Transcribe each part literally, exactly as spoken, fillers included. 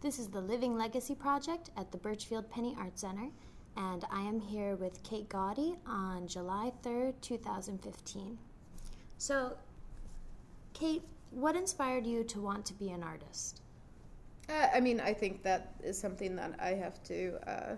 This is the Living Legacy Project at the Birchfield Penny Art Center, and I am here with Kate Gaudy on July third, two thousand fifteen. So, Kate, what inspired you to want to be an artist? Uh, I mean, I think that is something that I have to, uh,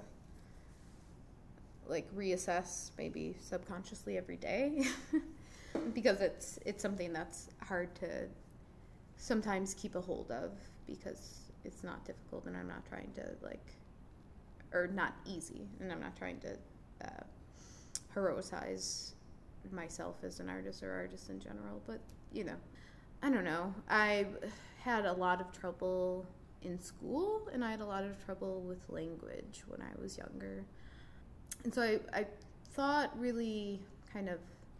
like, reassess maybe subconsciously every day because it's it's something that's hard to sometimes keep a hold of because it's not difficult and I'm not trying to, like, or not easy, and I'm not trying to uh, heroicize myself as an artist or artist in general, but, you know, I don't know. I had a lot of trouble in school, and I had a lot of trouble with language when I was younger. And so I, I thought really kind of,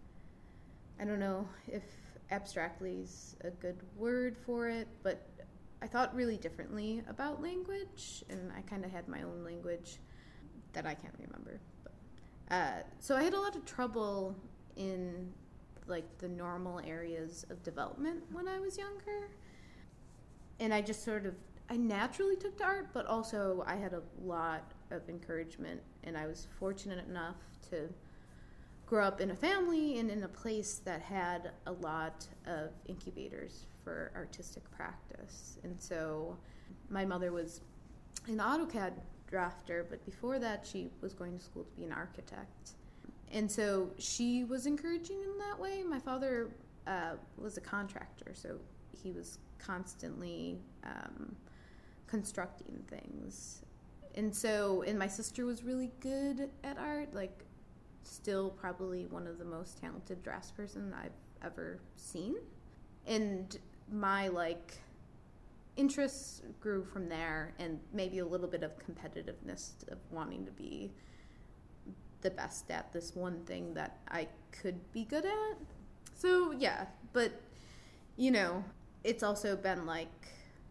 I don't know if abstractly is a good word for it, but I thought really differently about language, and I kind of had my own language that I can't remember. But, uh, so I had a lot of trouble in, like, the normal areas of development when I was younger. And I just sort of, I naturally took to art, but also I had a lot of encouragement, and I was fortunate enough to grow up in a family and in a place that had a lot of incubators for artistic practice. And so my mother was an AutoCAD drafter, but before that she was going to school to be an architect. And so she was encouraging in that way. My father uh, was a contractor, so he was constantly um, constructing things. And so, and my sister was really good at art, like, still probably one of the most talented draftsperson I've ever seen. And my, like, interests grew from there, and maybe a little bit of competitiveness of wanting to be the best at this one thing that I could be good at. So, yeah, but, you know, it's also been, like,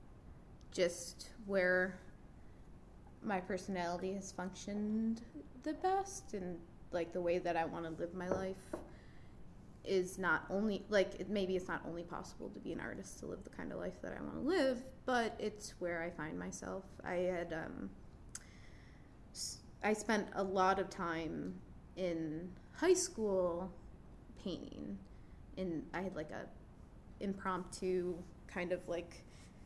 just where my personality has functioned the best, and, like, the way that I want to live my life is not only, like, it, maybe it's not only possible to be an artist to live the kind of life that I want to live, but it's where I find myself. I had, um, I spent a lot of time in high school painting, and I had, like, a impromptu kind of, like,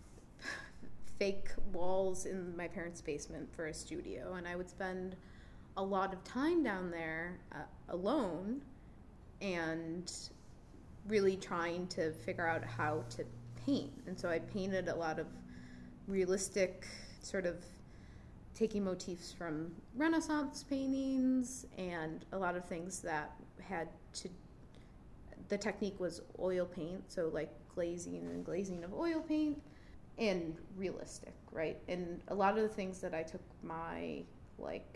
fake walls in my parents' basement for a studio, and I would spend a lot of time down there uh, alone and really trying to figure out how to paint. And so I painted a lot of realistic, sort of taking motifs from Renaissance paintings and a lot of things that had to, the technique was oil paint, so, like, glazing and glazing of oil paint, and realistic, right? And a lot of the things that I took my, like,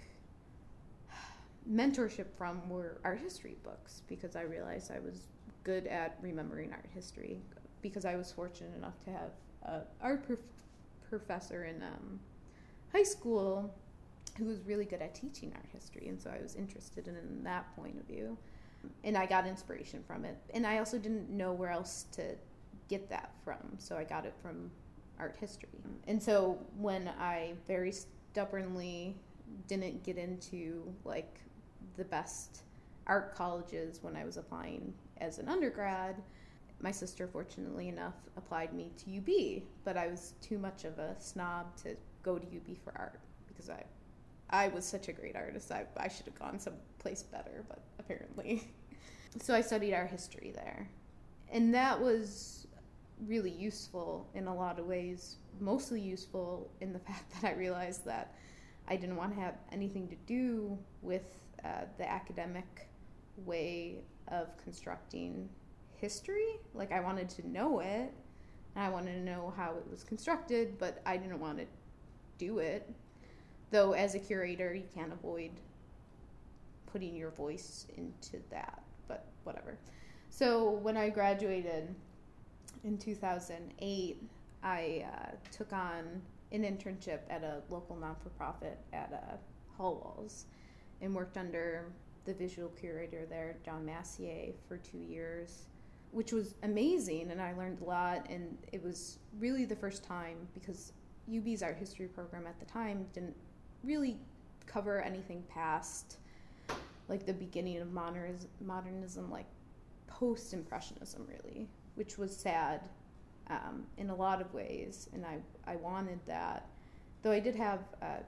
mentorship from were art history books, because I realized I was good at remembering art history, because I was fortunate enough to have an art prof- professor in um, high school who was really good at teaching art history, and so I was interested in, in that point of view, and I got inspiration from it. And I also didn't know where else to get that from, so I got it from art history. And so when I very stubbornly didn't get into, like, the best art colleges when I was applying as an undergrad, my sister, fortunately enough, applied me to U B, but I was too much of a snob to go to U B for art, because I I was such a great artist. I, I should have gone someplace better, but apparently. So I studied art history there. And that was really useful in a lot of ways, mostly useful in the fact that I realized that I didn't want to have anything to do with uh, the academic way of constructing history. Like, I wanted to know it, and I wanted to know how it was constructed, but I didn't want to do it. Though as a curator, you can't avoid putting your voice into that, but whatever. So when I graduated in two thousand eight, I uh, took on an internship at a local non-for-profit at uh, Hallwalls, and worked under the visual curator there, John Massier, for two years, which was amazing, and I learned a lot, and it was really the first time, because U B's art history program at the time didn't really cover anything past like the beginning of modernism, modernism like post-impressionism really, which was sad um, in a lot of ways, and I, I wanted that. Though I did have uh,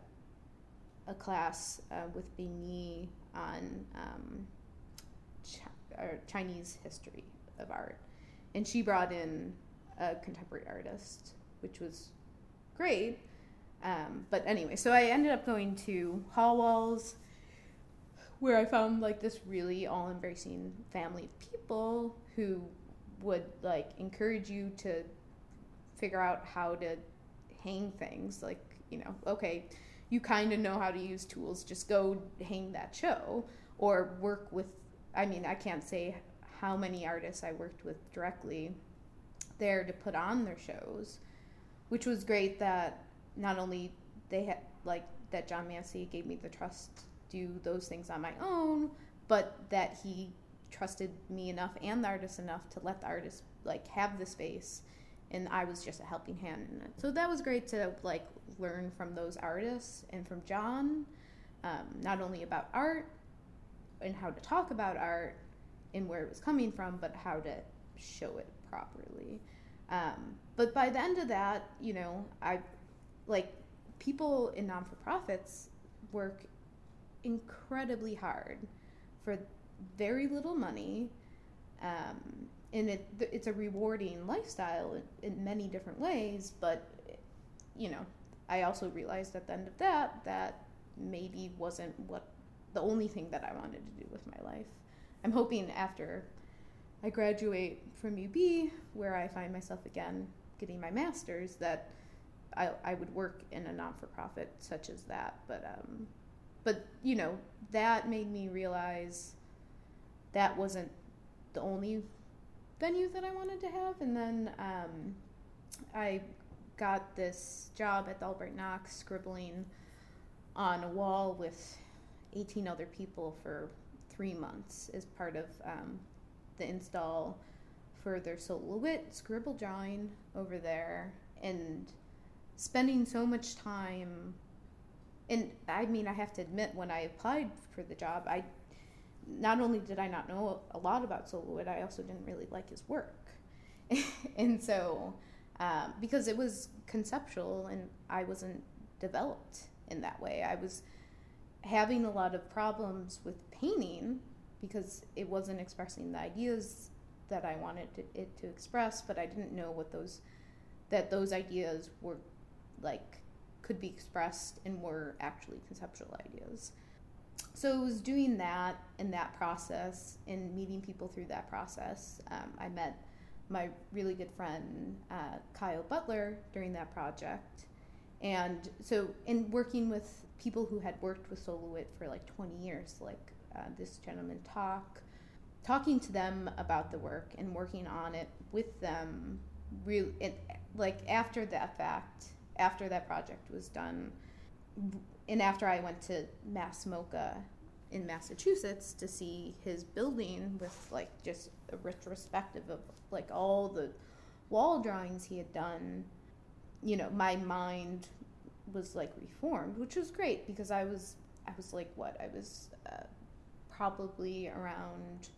a class uh, with Bing on um, Ch- or Chinese history of art, and she brought in a contemporary artist, which was great. Um, but anyway, so I ended up going to Hall Walls, where I found like this really all-embracing family of people who would like encourage you to figure out how to hang things. Like, you know, okay, you kind of know how to use tools, just go hang that show, or work with, I mean, I can't say how many artists I worked with directly there to put on their shows, which was great that not only they had, like, that John Massey gave me the trust to do those things on my own, but that he trusted me enough and the artist enough to let the artist, like, have the space, and I was just a helping hand in it. So that was great to, like, learn from those artists and from John, um, not only about art and how to talk about art and where it was coming from, but how to show it properly. Um, but by the end of that, you know, I, like, people in non-for-profits work incredibly hard for very little money, um, and it it's a rewarding lifestyle in, in many different ways, but, you know, I also realized at the end of that that maybe wasn't what the only thing that I wanted to do with my life. I'm hoping after I graduate from U B, where I find myself again getting my master's, that I, I would work in a non-for-profit such as that. But, um, but you know, that made me realize that wasn't the only venue that I wanted to have. And then um, I got this job at the Albright Knox scribbling on a wall with eighteen other people for three months as part of um, the install for their Solo-Wit scribble drawing over there, and spending so much time. And I mean, I have to admit, when I applied for the job, I not only did I not know a lot about Solo-Wit, I also didn't really like his work. And so, um, because it was conceptual and I wasn't developed in that way, I was having a lot of problems with painting because it wasn't expressing the ideas that I wanted to, it to express, but I didn't know what those, that those ideas were, like, could be expressed and were actually conceptual ideas. So it was doing that in that process and meeting people through that process. Um, I met my really good friend, uh, Kyle Butler, during that project. And so in working with people who had worked with Solo-Wit for like twenty years, like uh, this gentleman Talk, talking to them about the work and working on it with them, really, it, like after that fact, after that project was done, and after I went to Mass MoCA in Massachusetts to see his building with like just a retrospective of like all the wall drawings he had done, you know, my mind was like reformed, which was great because I was, I was like, what, I was uh, probably around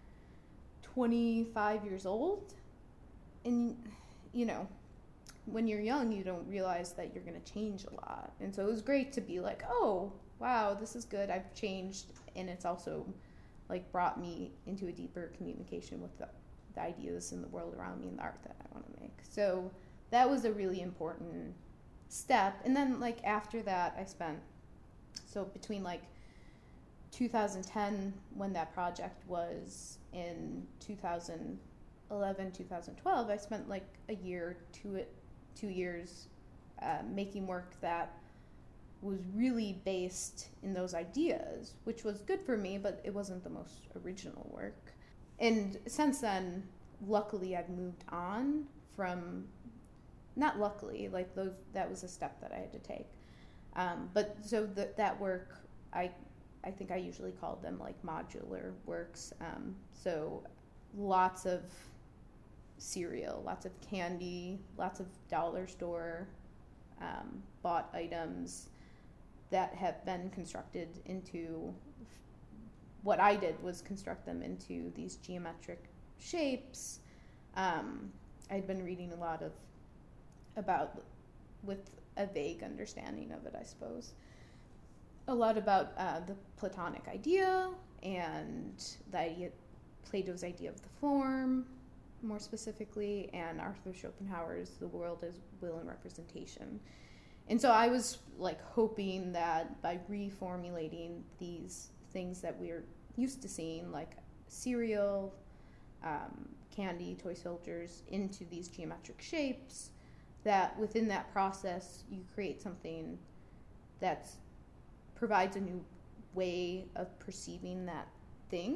twenty-five years old. And, you know, when you're young, you don't realize that you're going to change a lot. And so it was great to be like, oh, wow, this is good. I've changed. And it's also like brought me into a deeper communication with the, the ideas in the world around me and the art that I want to make. So that was a really important step. And then like after that, I spent, so between like two thousand ten, when that project was, in two thousand eleven, two thousand twelve, I spent like a year, two, two years uh, making work that was really based in those ideas, which was good for me, but it wasn't the most original work. And since then, luckily, I've moved on from, not luckily, like those, that was a step that I had to take. Um, but so the, that work, I I think I usually called them like modular works. Um, so lots of cereal, lots of candy, lots of dollar store um, bought items that have been constructed into, what I did was construct them into these geometric shapes. Um, I'd been reading a lot of, about, with a vague understanding of it, I suppose, a lot about uh, the Platonic idea and the idea, Plato's idea of the form, more specifically, and Arthur Schopenhauer's The World as Will and Representation. And so I was like hoping that by reformulating these things that we're used to seeing, like cereal, um, candy, toy soldiers, into these geometric shapes, that within that process you create something that provides a new way of perceiving that thing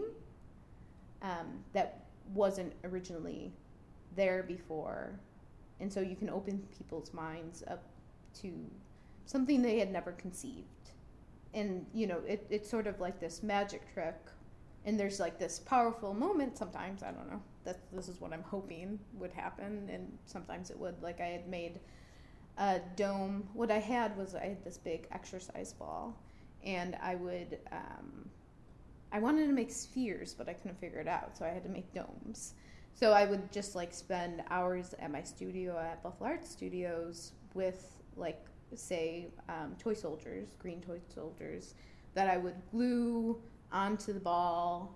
um, that wasn't originally there before. And so you can open people's minds up to something they had never conceived. And, you know, it, it's sort of like this magic trick. And there's like this powerful moment sometimes, I don't know, that this is what I'm hoping would happen. And sometimes it would. Like I had made a dome. What I had was I had this big exercise ball. And I would, um, I wanted to make spheres, but I couldn't figure it out. So I had to make domes. So I would just like spend hours at my studio at Buffalo Art Studios with like, say, um, toy soldiers, green toy soldiers, that I would glue onto the ball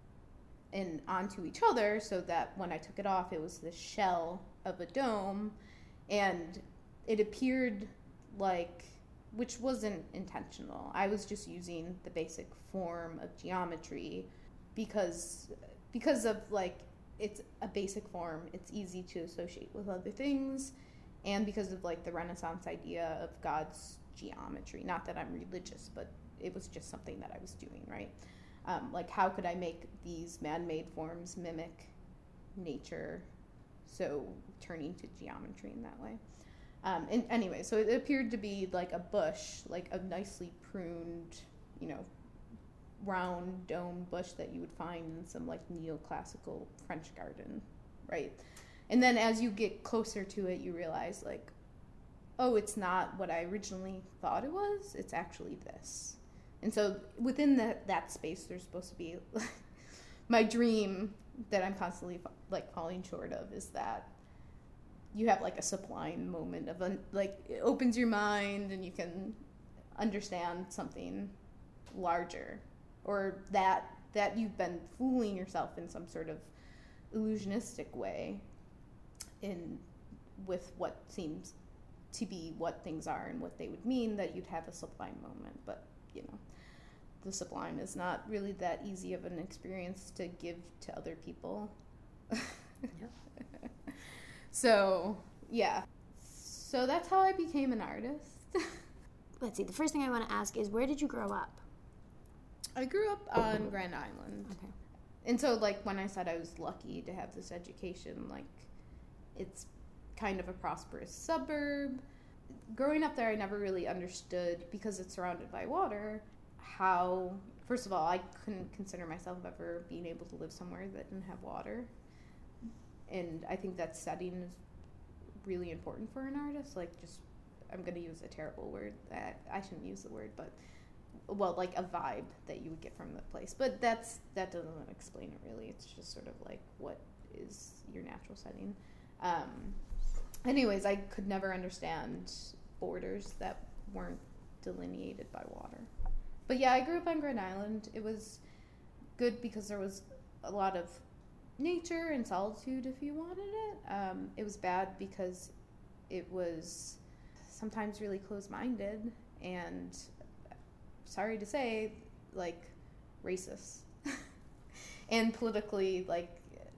and onto each other so that when I took it off, it was the shell of a dome. And it appeared like, which wasn't intentional. I was just using the basic form of geometry because because of like, it's a basic form, it's easy to associate with other things, and because of like the Renaissance idea of God's geometry. Not that I'm religious, but it was just something that I was doing, right? Um, like, how could I make these man-made forms mimic nature, so turning to geometry in that way? Um, and anyway, so it appeared to be like a bush, like a nicely pruned, you know, round dome bush that you would find in some like neoclassical French garden, right? And then as you get closer to it, you realize like, oh, it's not what I originally thought it was. It's actually this. And so within the, that space, there's supposed to be my dream that I'm constantly like falling short of is that you have like a sublime moment of un- like it opens your mind and you can understand something larger, or that that you've been fooling yourself in some sort of illusionistic way in with what seems to be what things are and what they would mean, that you'd have a sublime moment. But you know, the sublime is not really that easy of an experience to give to other people. Yeah. So, yeah. So that's how I became an artist. Let's see, the first thing I want to ask is, where did you grow up? I grew up on Grand Island. Okay. And so, like, when I said I was lucky to have this education, like, it's kind of a prosperous suburb. Growing up there, I never really understood, because it's surrounded by water, how, first of all, I couldn't consider myself ever being able to live somewhere that didn't have water. And I think that setting is really important for an artist. Like, just, I'm going to use a terrible word. That I shouldn't use the word, but, well, like a vibe that you would get from the place. But that's that doesn't explain it, really. It's just sort of like, what is your natural setting? Um, anyways, I could never understand borders that weren't delineated by water. But yeah, I grew up on Grand Island. It was good because there was a lot of nature and solitude if you wanted it. Um, it was bad because it was sometimes really closed-minded and, sorry to say, like, racist. And politically, like,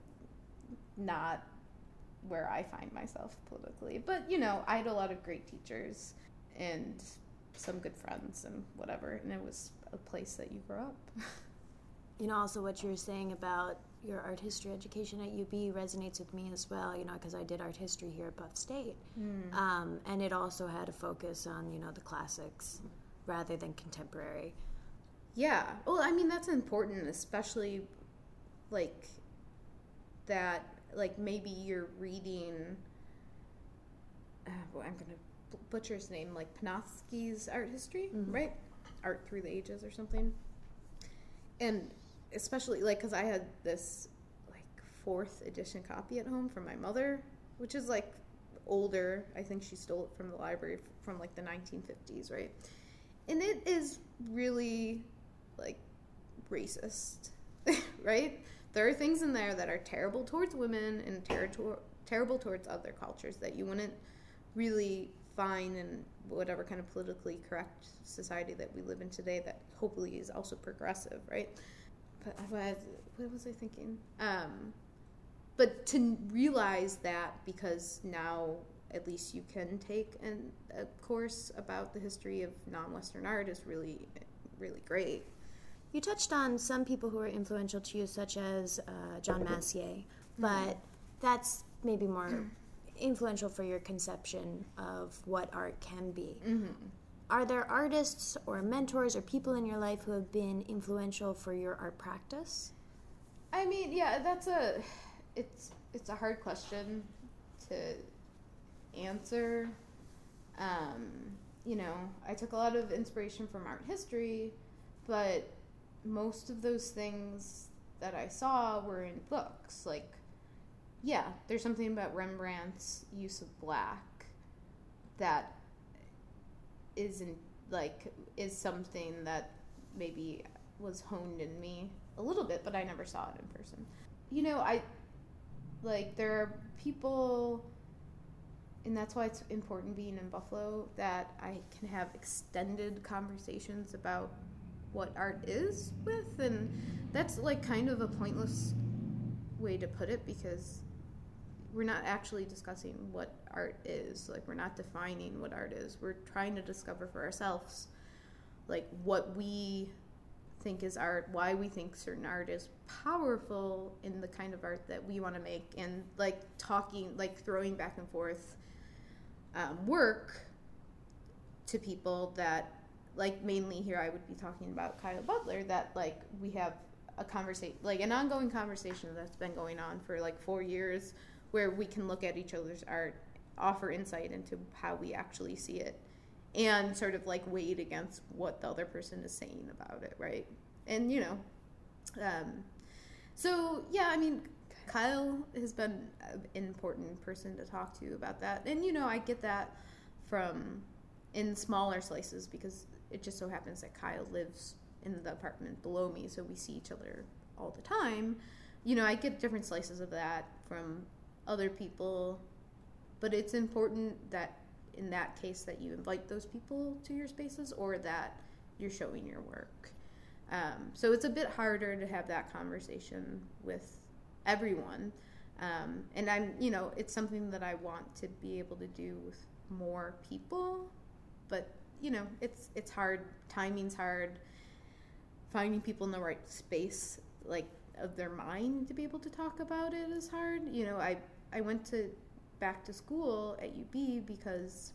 not where I find myself politically. But, you know, I had a lot of great teachers and some good friends and whatever, and it was a place that you grow up. You know, also what you were saying about your art history education at U B resonates with me as well, you know, because I did art history here at Buff State. Mm. Um, and it also had a focus on, you know, the classics rather than contemporary. Yeah. Well, I mean, that's important, especially, like, that, like, maybe you're reading, uh, well, I'm going to butcher his name, like Panofsky's Art History, Mhm. right? Art Through the Ages or something. And especially, like, because I had this, like, fourth edition copy at home from my mother, which is, like, older. I think she stole it from the library from, like, the nineteen fifties, right? And it is really, like, racist, right? There are things in there that are terrible towards women and ter- terrible towards other cultures that you wouldn't really find in whatever kind of politically correct society that we live in today that hopefully is also progressive, right? But I was, what was I thinking? Um, but to realize that, because now at least you can take an, a course about the history of non-Western art, is really, really great. You touched on some people who were influential to you, such as uh, John Massier, but mm-hmm. that's maybe more influential for your conception of what art can be. Mm-hmm. Are there artists or mentors or people in your life who have been influential for your art practice? I mean, yeah, that's a, it's it's a hard question to answer. Um, you know, I took a lot of inspiration from art history, but most of those things that I saw were in books. Like, yeah, there's something about Rembrandt's use of black that isn't, like, is something that maybe was honed in me a little bit, but I never saw it in person. You know, I, like, there are people, and that's why it's important being in Buffalo, that I can have extended conversations about what art is with, and that's, like, kind of a pointless way to put it, because we're not actually discussing what art is. Like, we're not defining what art is. We're trying to discover for ourselves, like, what we think is art, why we think certain art is powerful in the kind of art that we want to make, and, like, talking, like, throwing back and forth um, work to people that, like, mainly here I would be talking about Kyle Butler, that, like, we have a conversation, like, an ongoing conversation that's been going on for, like, four years, where we can look at each other's art, offer insight into how we actually see it, and sort of, like, weigh it against what the other person is saying about it, right? And, you know, um, so, yeah, I mean, Kyle has been an important person to talk to about that. And, you know, I get that from, in smaller slices, because it just so happens that Kyle lives in the apartment below me, so we see each other all the time. You know, I get different slices of that from other people, but it's important that in that case that you invite those people to your spaces, or that you're showing your work. Um, so it's a bit harder to have that conversation with everyone. Um, and I'm, you know, it's something that I want to be able to do with more people, but, you know, it's, it's hard. Timing's hard. Finding people in the right space, like, of their mind to be able to talk about it is hard. You know, I, I went to back to school at U B because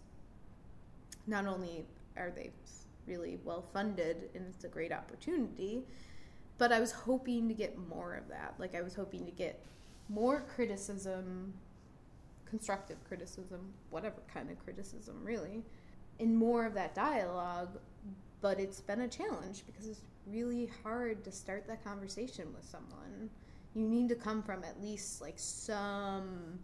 not only are they really well funded and it's a great opportunity, but I was hoping to get more of that. Like, I was hoping to get more criticism, constructive criticism, whatever kind of criticism, really, and more of that dialogue. But it's been a challenge because it's really hard to start that conversation with someone. You need to come from at least, like, some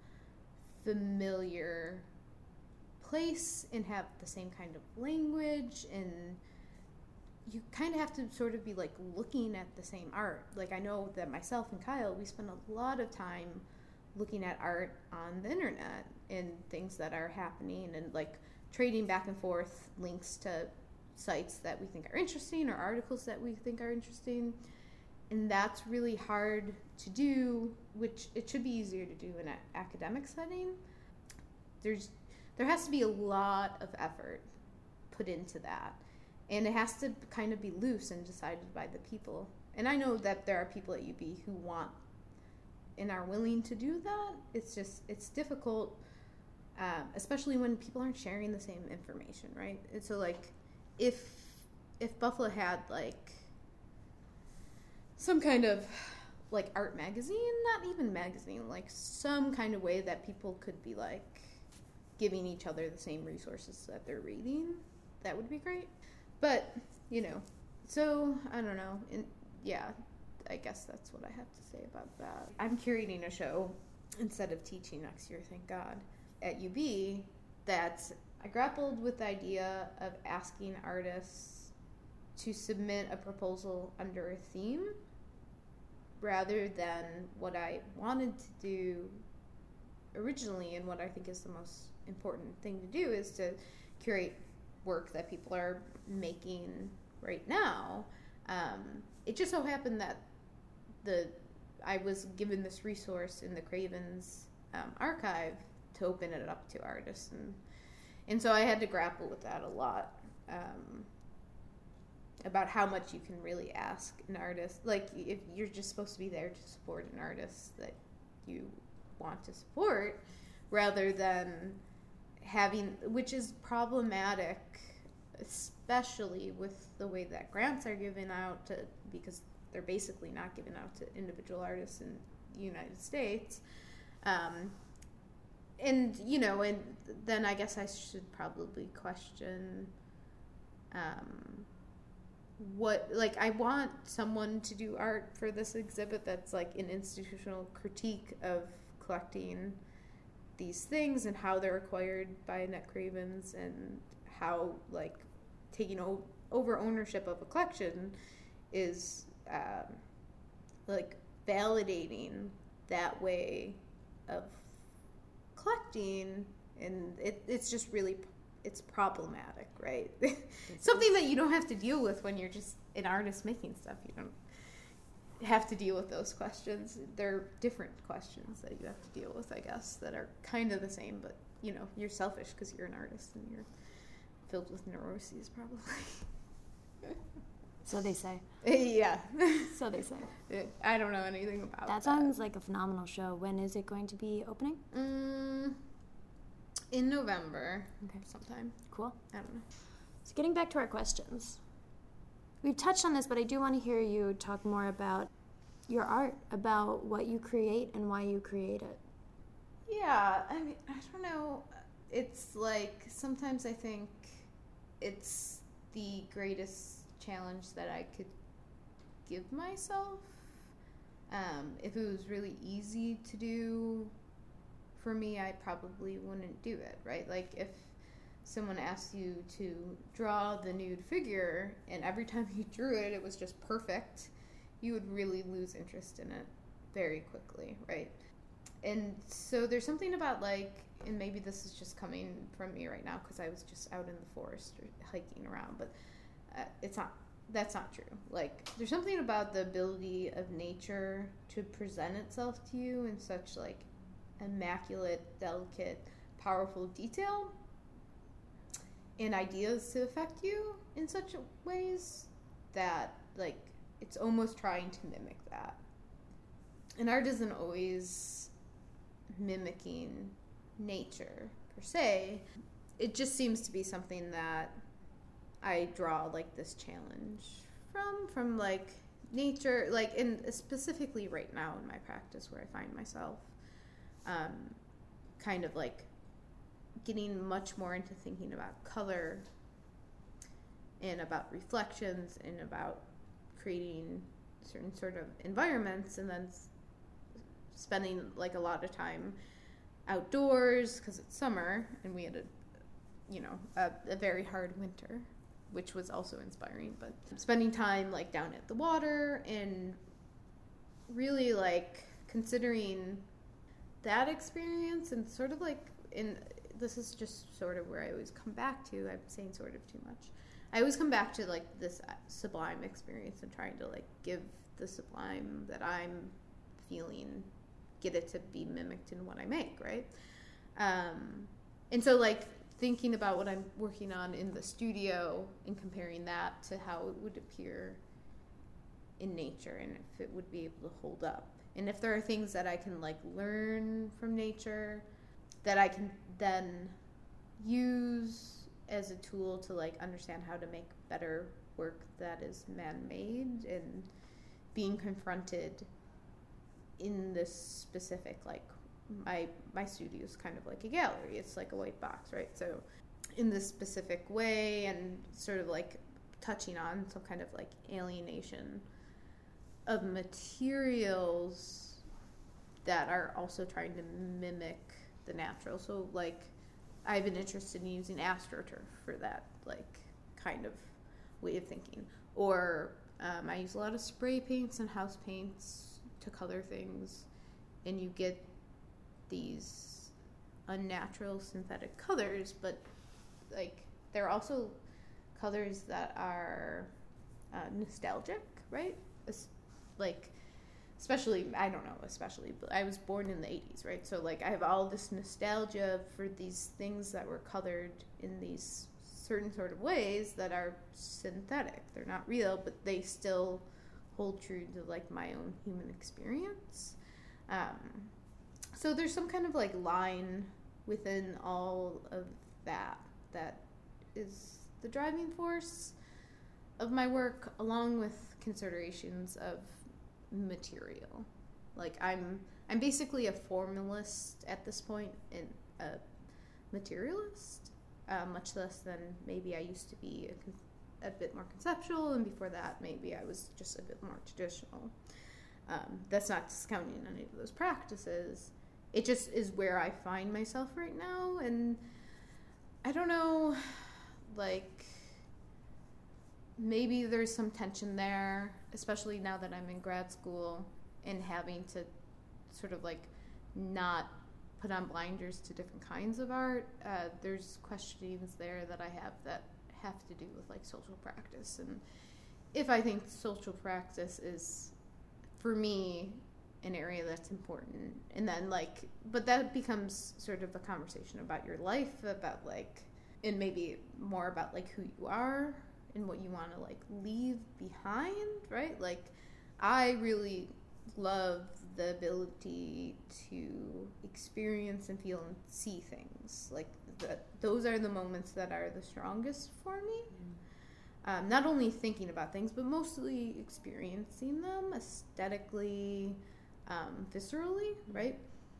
familiar place and have the same kind of language, and you kind of have to sort of be, like, looking at the same art. Like, I know that myself and Kyle, we spend a lot of time looking at art on the internet and things that are happening, and, like, trading back and forth links to sites that we think are interesting or articles that we think are interesting. And that's really hard to do, which it should be easier to do in an academic setting. There's there has to be a lot of effort put into that, and it has to kind of be loose and decided by the people. And I know that there are people at U B who want and are willing to do that. It's just, it's difficult, um, especially when people aren't sharing the same information, right? And so, like, if if Buffalo had, like, some kind of, like, art magazine, not even magazine, like, some kind of way that people could be, like, giving each other the same resources that they're reading, that would be great. But, you know, so, I don't know. And, yeah, I guess that's what I have to say about that. I'm curating a show instead of teaching next year, thank God, at U B. That's, I grappled with the idea of asking artists to submit a proposal under a theme rather than what I wanted to do originally, and what I think is the most important thing to do is to curate work that people are making right now. Um, it just so happened that the I was given this resource in the Cravens um, archive to open it up to artists, and and so I had to grapple with that a lot, um, about how much you can really ask an artist. Like, if you're just supposed to be there to support an artist that you want to support, rather than having, which is problematic, especially with the way that grants are given out to, because they're basically not given out to individual artists in the United States. Um, and, you know, and then I guess I should probably question um, what, like, I want someone to do art for this exhibit that's like an institutional critique of collecting these things and how they're acquired by Annette Cravens, and how, like, taking o- over ownership of a collection is, um, like, validating that way of collecting, and it, it's just really, it's problematic, right? Something that you don't have to deal with when you're just an artist making stuff. You don't have to deal with those questions. They're different questions that you have to deal with, I guess, that are kind of the same, but, you know, you're selfish because you're an artist and you're filled with neuroses, probably. So they say. Yeah. So they say. I don't know anything about that. That sounds like a phenomenal show. When is it going to be opening? Mm, in November. Okay. Sometime. Cool. I don't know. So getting back to our questions. We've touched on this, but I do want to hear you talk more about your art, about what you create and why you create it. Yeah, I mean, I don't know. It's like, sometimes I think it's the greatest challenge that I could give myself. Um, if it was really easy to do for me, I probably wouldn't do it, right? Like, if someone asked you to draw the nude figure and every time you drew it, it was just perfect, you would really lose interest in it very quickly, right? And so there's something about, like, and maybe this is just coming from me right now because I was just out in the forest or hiking around, but uh, it's not, that's not true. Like, there's something about the ability of nature to present itself to you in such, like, immaculate, delicate, powerful detail, and ideas to affect you in such ways that, like, it's almost trying to mimic that. And art isn't always mimicking nature, per se. It just seems to be something that I draw, like, this challenge from, from, like, nature, like, and specifically right now in my practice where I find myself um, kind of, like, getting much more into thinking about color and about reflections and about creating certain sort of environments, and then s- spending, like, a lot of time outdoors because it's summer and we had a, you know, a, a very hard winter, which was also inspiring, but spending time, like, down at the water and really, like, considering that experience, and sort of, like, in this is just sort of where I always come back to. I'm saying sort of too much. I always come back to, like, this sublime experience and trying to, like, give the sublime that I'm feeling, get it to be mimicked in what I make, right? Um, and so, like, thinking about what I'm working on in the studio and comparing that to how it would appear in nature, and if it would be able to hold up. And if there are things that I can, like, learn from nature that I can then use as a tool to, like, understand how to make better work that is man-made, and being confronted in this specific, like, my my studio is kind of like a gallery. It's like a white box, right? So in this specific way, and sort of like touching on some kind of like alienation of materials that are also trying to mimic the natural. So like I've been interested in using AstroTurf for that like kind of way of thinking. Or um, I use a lot of spray paints and house paints to color things, and you get these unnatural synthetic colors, but like they're also colors that are uh, nostalgic, right? It's like, especially, I don't know, especially, but I was born in the eighties, right? So like I have all this nostalgia for these things that were colored in these certain sort of ways that are synthetic. They're not real, but they still hold true to like my own human experience. Um, so there's some kind of like line within all of that that is the driving force of my work, along with considerations of material. Like I'm I'm basically a formalist at this point and a materialist, uh, much less than maybe I used to be a, a bit more conceptual, and before that maybe I was just a bit more traditional. Um, that's not discounting any of those practices. It just is where I find myself right now, and I don't know, like maybe there's some tension there, especially now that I'm in grad school and having to sort of like not put on blinders to different kinds of art. Uh, there's questionings there that I have that have to do with like social practice, and if I think social practice is, for me, an area that's important. And then like, but that becomes sort of a conversation about your life, about like, and maybe more about like who you are and what you want to like leave behind, right? Like I really love the ability to experience and feel and see things. Like the, those are the moments that are the strongest for me. Mm. Um, not only thinking about things, but mostly experiencing them aesthetically, um, viscerally, right?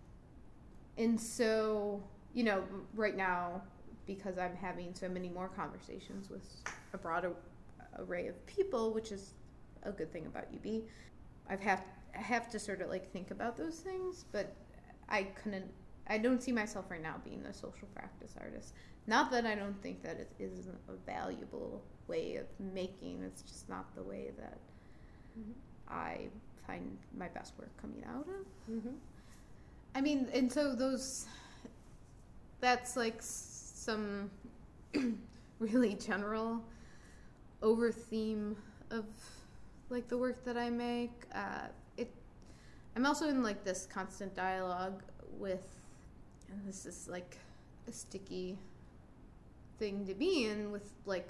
And so, you know, right now, because I'm having so many more conversations with a broad array of people, which is a good thing about U B, I've have I have to sort of like think about those things, but I couldn't, I don't see myself right now being a social practice artist. Not that I don't think that it isn't a valuable way of making, it's just not the way that mm-hmm. I find my best work coming out of. Mm-hmm. I mean, and so those, that's like some really general over theme of like the work that I make. Uh, it, I'm also in like this constant dialogue with, and this is like a sticky thing to be in, with like,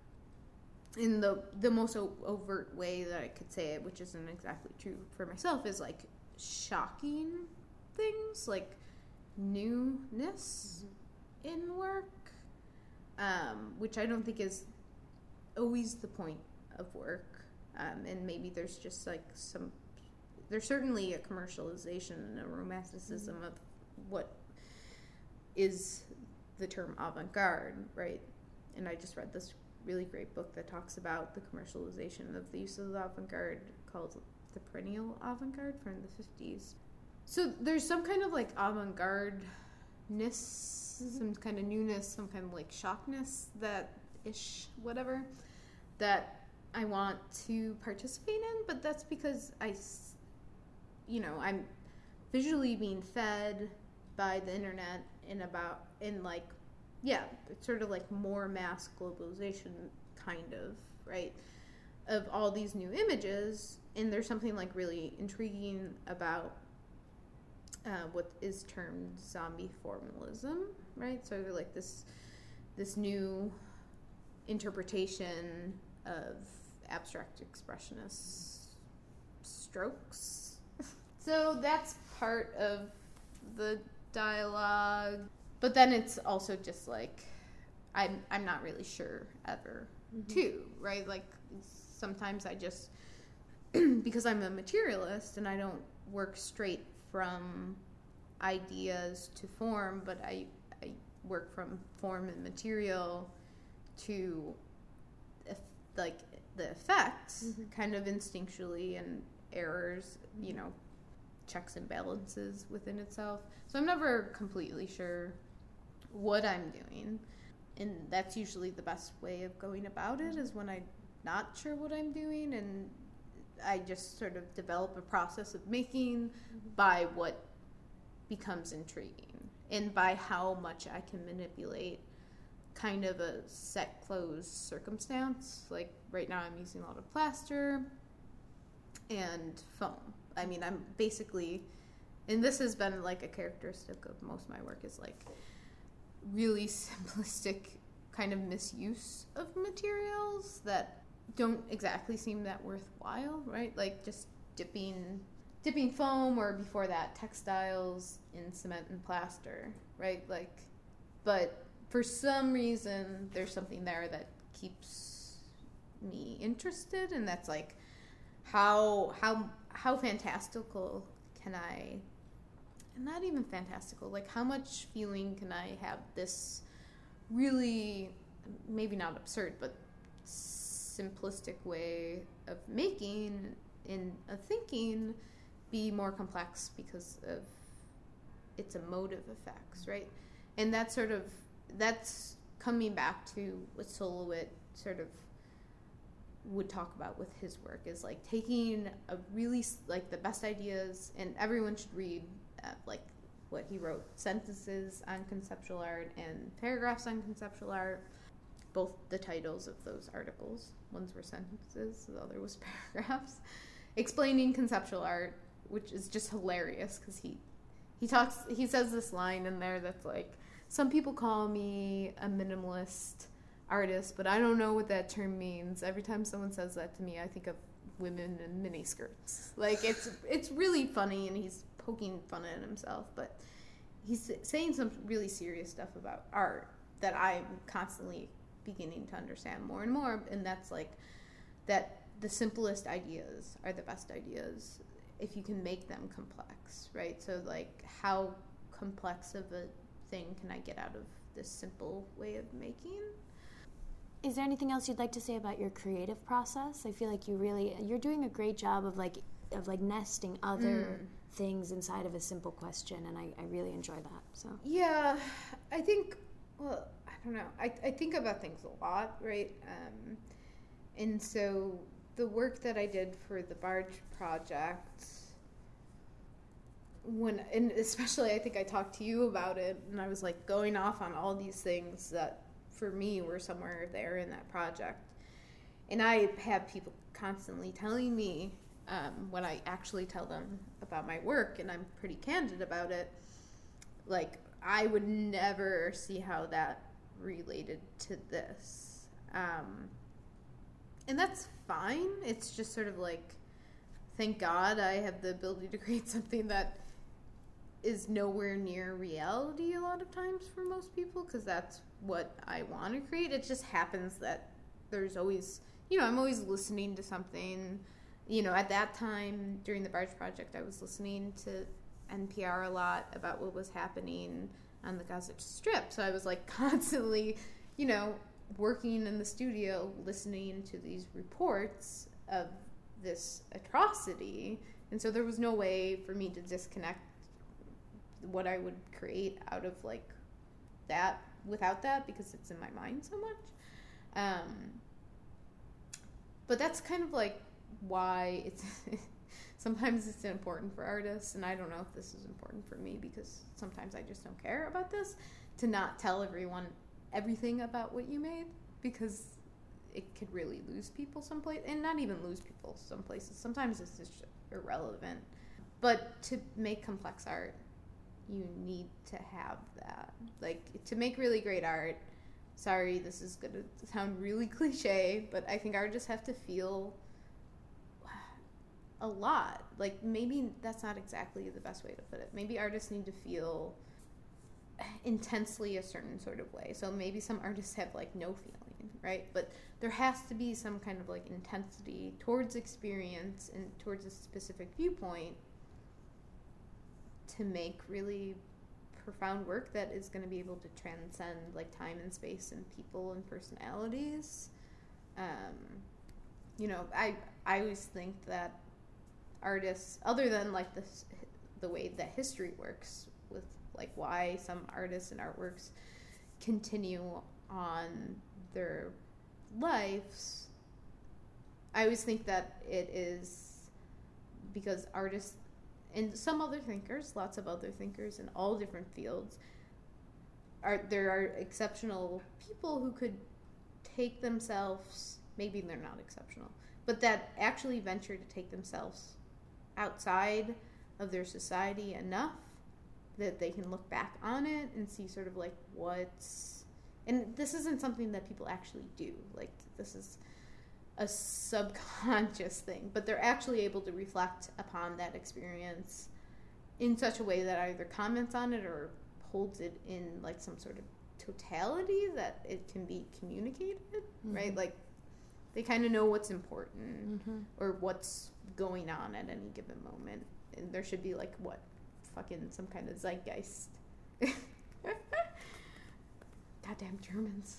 in the the most o- overt way that I could say it, which isn't exactly true for myself, is like shocking things, like newness mm-hmm. in work, um, which I don't think is always the point of work. Um, and maybe there's just like some, there's certainly a commercialization and a romanticism mm-hmm. of what is the term avant-garde, right? And I just read this really great book that talks about the commercialization of the use of the avant-garde, called The Perennial Avant-Garde, from the fifties. So there's some kind of like avant-garde-ness, mm-hmm. some kind of newness, some kind of like shockness, that ish, whatever, that I want to participate in. But that's because I, you know, I'm visually being fed by the internet in about, in like, yeah, it's sort of like more mass globalization, kind of, right, of all these new images. And there's something like really intriguing about uh, what is termed zombie formalism, right? So like this this new interpretation of abstract expressionist strokes. So that's part of the dialogue. But then it's also just like, I'm I'm not really sure ever, mm-hmm. too, right? Like sometimes I just, because I'm a materialist and I don't work straight from ideas to form, but I, I work from form and material to if, like the effects mm-hmm. kind of instinctually, and errors, you know, checks and balances within itself. So I'm never completely sure what I'm doing, and that's usually the best way of going about it, is when I'm not sure what I'm doing, and I just sort of develop a process of making mm-hmm. by what becomes intriguing, and by how much I can manipulate kind of a set closed circumstance. Like right now I'm using a lot of plaster and foam. I mean, I'm basically, and this has been like a characteristic of most of my work, is like really simplistic kind of misuse of materials that don't exactly seem that worthwhile, right? Like just dipping dipping foam, or before that textiles in cement and plaster, right? Like, but for some reason there's something there that keeps me interested, and that's like how how how fantastical can I, and not even fantastical, like how much feeling can I have this really, maybe not absurd, but simplistic way of making, in of thinking, be more complex because of its emotive effects, right? And that's sort of, that's coming back to what Solowit sort of would talk about with his work, is like taking a really, like the best ideas, and everyone should read uh, like what he wrote, Sentences on Conceptual Art and Paragraphs on Conceptual Art, both the titles of those articles. Ones were sentences, the other was paragraphs, explaining conceptual art, which is just hilarious because he he talks he says this line in there that's like, some people call me a minimalist artist, but I don't know what that term means. Every time someone says that to me, I think of women in miniskirts. Like, it's it's really funny, and he's poking fun at himself, but he's saying some really serious stuff about art that I'm constantly beginning to understand more and more, and that's like that the simplest ideas are the best ideas if you can make them complex, right? So like, how complex of a thing can I get out of this simple way of making? Is there anything else you'd like to say about your creative process? I feel like you really, you're doing a great job of like of like nesting other mm. things inside of a simple question, and I, I really enjoy that. So yeah, I think, well, I don't know. I, I think about things a lot, right? Um, and so the work that I did for the Barge project, when, and especially I think I talked to you about it, and I was like going off on all these things that for me were somewhere there in that project. And I have people constantly telling me, um, when I actually tell them about my work, and I'm pretty candid about it, like, I would never see how that related to this. Um, and that's fine. It's just sort of like, thank God I have the ability to create something that is nowhere near reality a lot of times for most people, because that's what I want to create. It just happens that there's always, you know, I'm always listening to something. You know, at that time during the Barge project, I was listening to N P R a lot about what was happening on the Gaza Strip. So I was like constantly, you know, working in the studio, listening to these reports of this atrocity. And so there was no way for me to disconnect what I would create out of like that without that, because it's in my mind so much. Um, but that's kind of like why it's sometimes it's important for artists, and I don't know if this is important for me, because sometimes I just don't care about this, to not tell everyone everything about what you made, because it could really lose people someplace, and not even lose people some places. Sometimes it's just irrelevant. But to make complex art, you need to have that. Like, to make really great art, sorry, this is going to sound really cliche, but I think artists have to feel a lot. Like, maybe that's not exactly the best way to put it. Maybe artists need to feel intensely a certain sort of way. So maybe some artists have, like, no feeling, right? But there has to be some kind of, like, intensity towards experience and towards a specific viewpoint to make really profound work that is going to be able to transcend like time and space and people and personalities. Um, you know, I I always think that artists, other than like this, the way that history works with like why some artists and artworks continue on their lives, I always think that it is because artists and some other thinkers, lots of other thinkers in all different fields, are there are exceptional people who could take themselves, maybe they're not exceptional, but that actually venture to take themselves outside of their society enough that they can look back on it and see sort of like what's, and this isn't something that people actually do, like this is a subconscious thing, but they're actually able to reflect upon that experience in such a way that either comments on it or holds it in like some sort of totality that it can be communicated, mm-hmm. right? Like they kind of know what's important mm-hmm. or what's going on at any given moment, and there should be like what fucking some kind of zeitgeist. Goddamn Germans.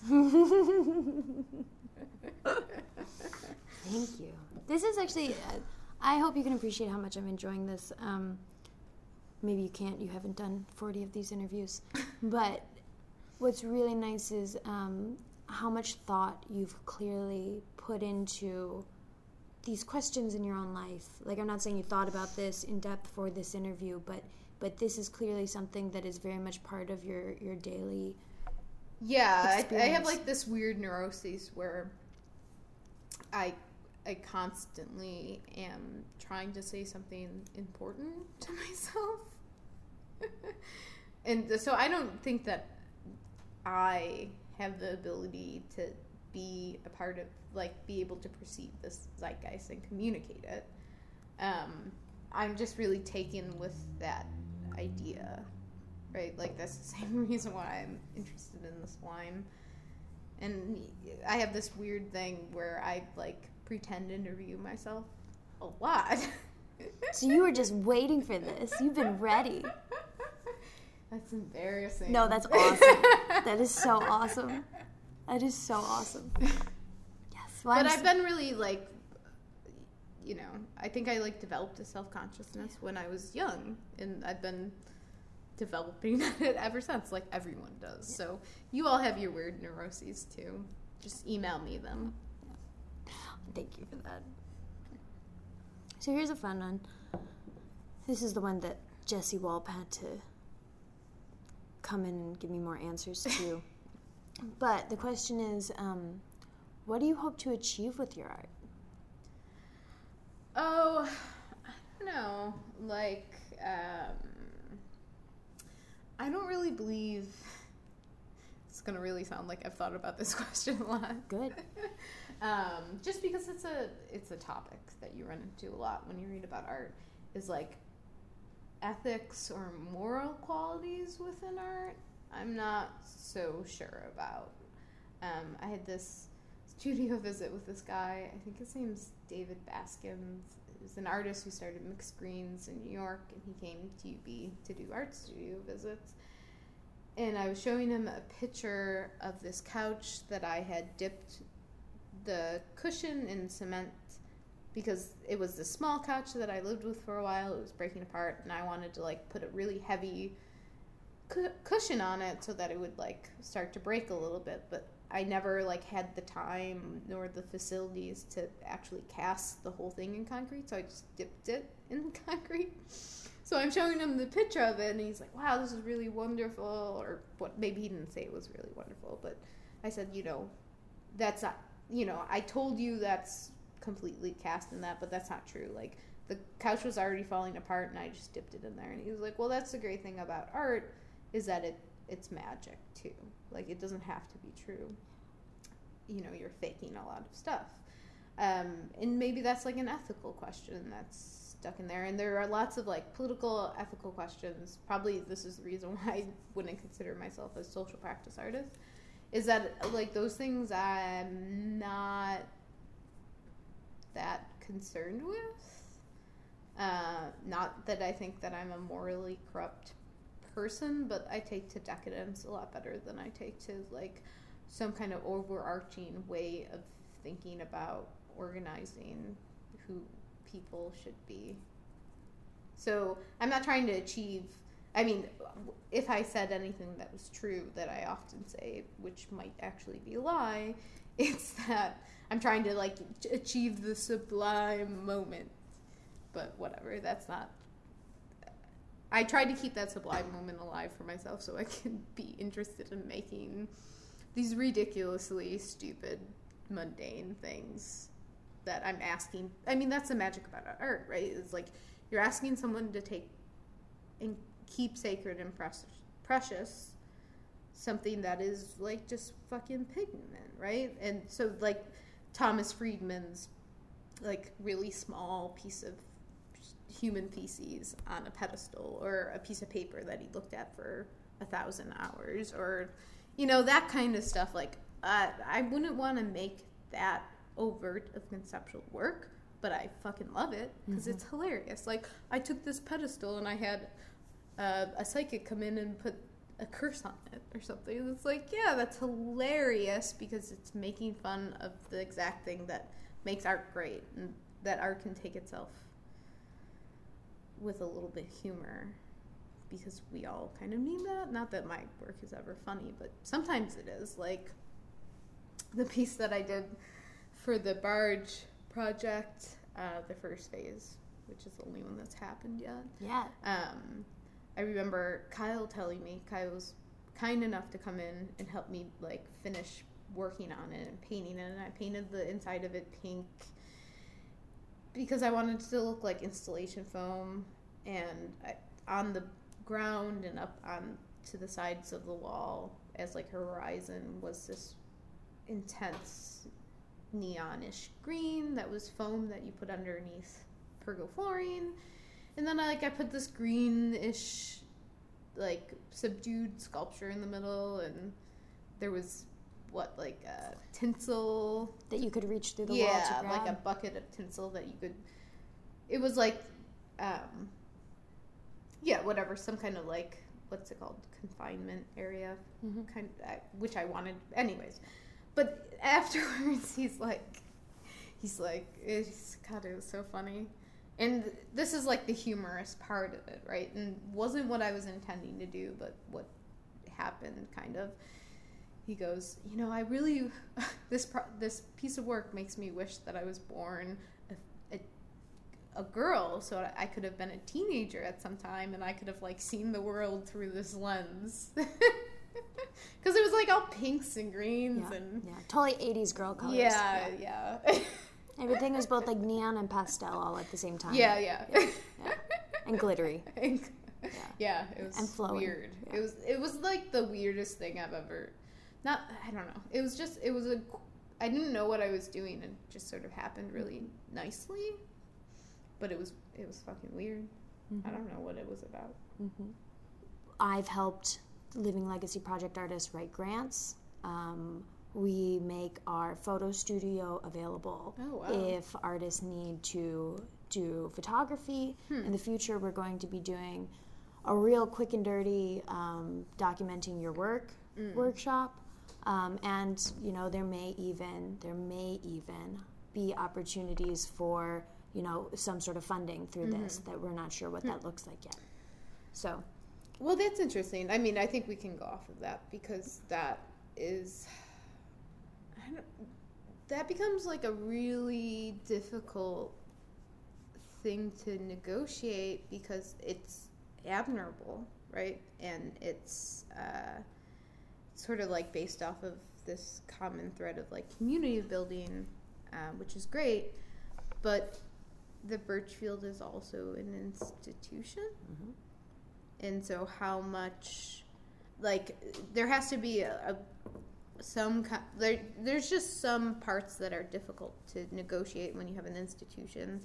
Thank you. This is actually, uh, I hope you can appreciate how much I'm enjoying this. Um, maybe you can't, you haven't done forty of these interviews. But what's really nice is um, how much thought you've clearly put into these questions in your own life. Like, I'm not saying you thought about this in depth for this interview, but but this is clearly something that is very much part of your, your daily Yeah, I, I have like this weird neuroses where I I constantly am trying to say something important to myself. And so I don't think that I have the ability to be a part of, like, be able to perceive this zeitgeist and communicate it. Um, I'm just really taken with that idea, right? Like, that's the same reason why I'm interested in this wine. And I have this weird thing where I, like, pretend interview myself a lot. So you were just waiting for this. You've been ready. That's embarrassing. No, that's awesome. That is so awesome. That is so awesome. Yes. Well, but I'm I've been really, like, you know, I think I, like, developed a self-consciousness when I was young. And I've been developing it ever since, like everyone does. Yeah. So you all have your weird neuroses, too. Just email me them. Thank you for that. So here's a fun one. This is the one that Jesse Walp had to come in and give me more answers to. But the question is, um, what do you hope to achieve with your art? Oh, I don't know. Like, um, I don't really believe... It's going to really sound like I've thought about this question a lot. Good. Um, just because it's a it's a topic that you run into a lot when you read about art, is like ethics or moral qualities within art. I'm not so sure about. Um, I had this studio visit with this guy. I think his name's David Baskins. He's an artist who started Mixed Greens in New York, and he came to U B to do art studio visits. And I was showing him a picture of this couch that I had dipped the cushion in cement because it was this small couch that I lived with for a while. It was breaking apart, and I wanted to, like, put a really heavy cu- cushion on it so that it would, like, start to break a little bit. But I never, like, had the time nor the facilities to actually cast the whole thing in concrete, so I just dipped it in concrete. So I'm showing him the picture of it, and he's like, wow, this is really wonderful, or what? Maybe he didn't say it was really wonderful, but I said, you know, that's not, you know, I told you that's completely cast in that, but that's not true. Like, the couch was already falling apart, and I just dipped it in there. And he was like, well, that's the great thing about art, is that it it's magic, too. Like, it doesn't have to be true. You know, you're faking a lot of stuff. Um, and maybe that's, like, an ethical question that's stuck in there. And there are lots of, like, political, ethical questions. Probably this is the reason why I wouldn't consider myself a social practice artist, is that, like, those things I'm not that concerned with. Uh, not that I think that I'm a morally corrupt person, but I take to decadence a lot better than I take to like some kind of overarching way of thinking about organizing who people should be. So I'm not trying to achieve, I mean, if I said anything that was true that I often say, which might actually be a lie, it's that I'm trying to like achieve the sublime moment. But whatever, that's not, I tried to keep that sublime moment alive for myself so I can be interested in making these ridiculously stupid, mundane things that I'm asking. I mean, that's the magic about art, right? It's like you're asking someone to take and keep sacred and precious something that is like just fucking pigment, right? And so like Thomas Friedman's like really small piece of human feces on a pedestal, or a piece of paper that he looked at for a thousand hours, or you know, that kind of stuff. Like uh, I wouldn't want to make that overt of conceptual work, but I fucking love it because mm-hmm. it's hilarious. Like I took this pedestal and I had uh, a psychic come in and put a curse on it or something, and it's like, yeah, that's hilarious because it's making fun of the exact thing that makes art great, and that art can take itself with a little bit of humor, because we all kind of need that. Not that my work is ever funny, but sometimes it is. Like the piece that I did for the Barge project, uh, the first phase, which is the only one that's happened yet. Yeah. Um, I remember Kyle telling me, Kyle was kind enough to come in and help me like finish working on it and painting it, and I painted the inside of it pink because I wanted it to look like installation foam, and I, on the ground and up on to the sides of the wall as like a horizon was this intense neonish green that was foam that you put underneath pergo flooring, and then I like I put this greenish like subdued sculpture in the middle, and there was what like a tinsel that you could reach through the yeah, wall to grab. like a bucket of tinsel that you could. It was like, um, yeah, whatever, some kind of like what's it called, confinement area, mm-hmm. kind of, which I wanted, anyways. But afterwards, he's like, he's like, it's God, it was so funny. And this is like the humorous part of it, right? And wasn't what I was intending to do, but what happened, kind of. He goes, you know, I really, this pro- this piece of work makes me wish that I was born a, a, a girl, so I could have been a teenager at some time, and I could have, like, seen the world through this lens. Because it was, like, all pinks and greens. Yeah, and yeah. Totally eighties girl colors. Yeah, yeah. yeah. Everything was both, like, neon and pastel all at the same time. Yeah, yeah. yeah, yeah. And glittery. and, yeah. yeah, it was and flowing. weird. Yeah. It was, it was, like, the weirdest thing I've ever... Not, I don't know. It was just, it was a, I didn't know what I was doing, and it just sort of happened really nicely. But it was, it was fucking weird. Mm-hmm. I don't know what it was about. Mm-hmm. I've helped Living Legacy Project artists write grants. Um, we make our photo studio available oh, wow. if artists need to do photography. Hmm. In the future, we're going to be doing a real quick and dirty um, documenting your work mm. workshop. Um, and, you know, there may even there may even be opportunities for, you know, some sort of funding through mm-hmm. this that we're not sure what hmm. that looks like yet. So, well, that's interesting. I mean, I think we can go off of that because that is, I don't, that becomes like a really difficult thing to negotiate because it's admirable, right? And it's uh, sort of like based off of this common thread of like community building, um, which is great, but the Birchfield is also an institution. Mm-hmm. And so how much, like, there has to be a, a some, there, there's just some parts that are difficult to negotiate when you have an institution.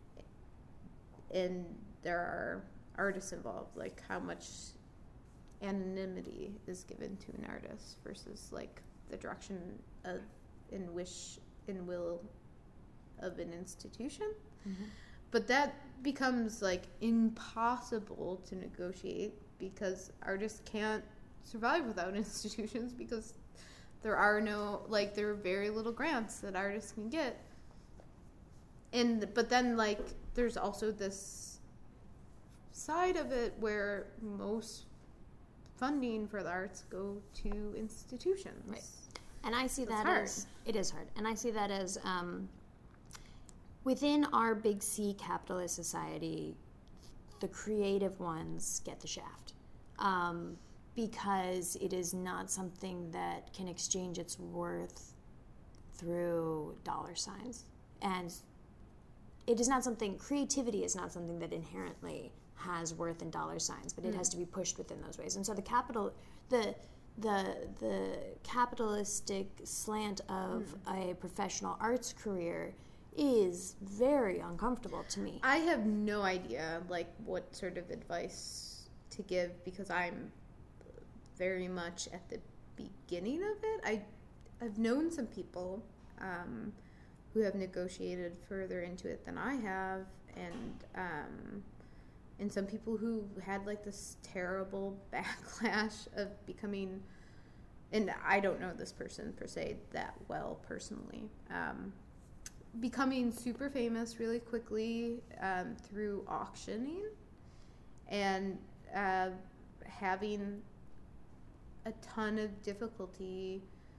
And there are artists involved, like how much anonymity is given to an artist versus like the direction of and wish and will of an institution. Mm-hmm. but that becomes like impossible to negotiate because artists can't survive without institutions because there are no, like, there are very little grants that artists can get. And, but then, like, there's also this side of it where most funding for the arts go to institutions. Right. And I see That's that hard. as, it is hard. And I see that as, um, within our big C capitalist society, the creative ones get the shaft. Um, because it is not something that can exchange its worth through dollar signs. And it is not something, creativity is not something that inherently has worth in dollar signs, but it mm. has to be pushed within those ways. And so the capital, the the the capitalistic slant of mm. a professional arts career is very uncomfortable to me. I have no idea, like, what sort of advice to give because I'm very much at the beginning of it. I, I've known some people um, who have negotiated further into it than I have, and um, and some people who had like this terrible backlash of becoming, and I don't know this person per se that well personally, um, becoming super famous really quickly um, through auctioning and uh, having a ton of difficulty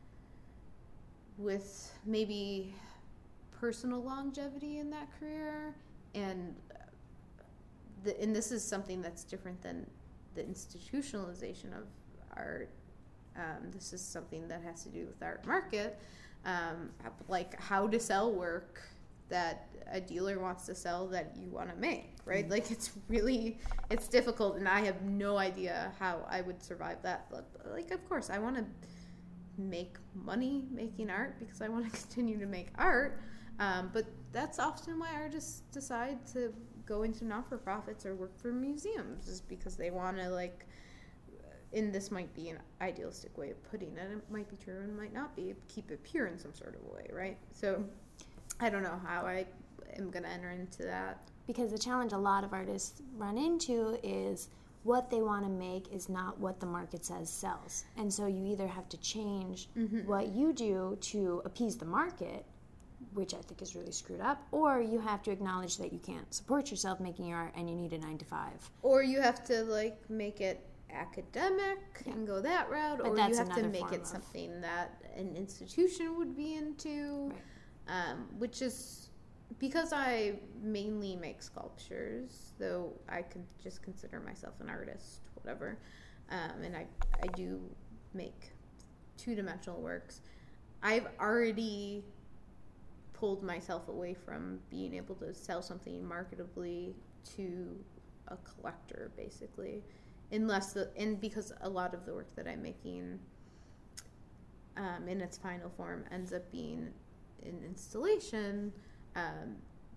with maybe personal longevity in that career, and the, and this is something that's different than the institutionalization of art. Um, this is something that has to do with art market, um, like how to sell work that a dealer wants to sell that you want to make, right? Mm-hmm. Like, it's really, it's difficult, and I have no idea how I would survive that. Like, of course, I want to make money making art because I want to continue to make art, um, but that's often why artists decide to go into not-for-profits or work for museums, is because they want to, like, and this might be an idealistic way of putting it, it might be true and it might not be, keep it pure in some sort of way, right? So I don't know how I am going to enter into that. Because the challenge a lot of artists run into is what they want to make is not what the market says sells. And so you either have to change mm-hmm. what you do to appease the market, which I think is really screwed up, or you have to acknowledge that you can't support yourself making your art and you need a nine to five. Or you have to, like, make it academic yeah. and go that route, but or you have to make it of... something that an institution would be into, right. um, which is, because I mainly make sculptures, though I could just consider myself an artist, whatever, um, and I, I do make two-dimensional works, I've already pulled myself away from being able to sell something marketably to a collector, basically. Unless the, and because a lot of the work that I'm making um, in its final form ends up being an installation, um,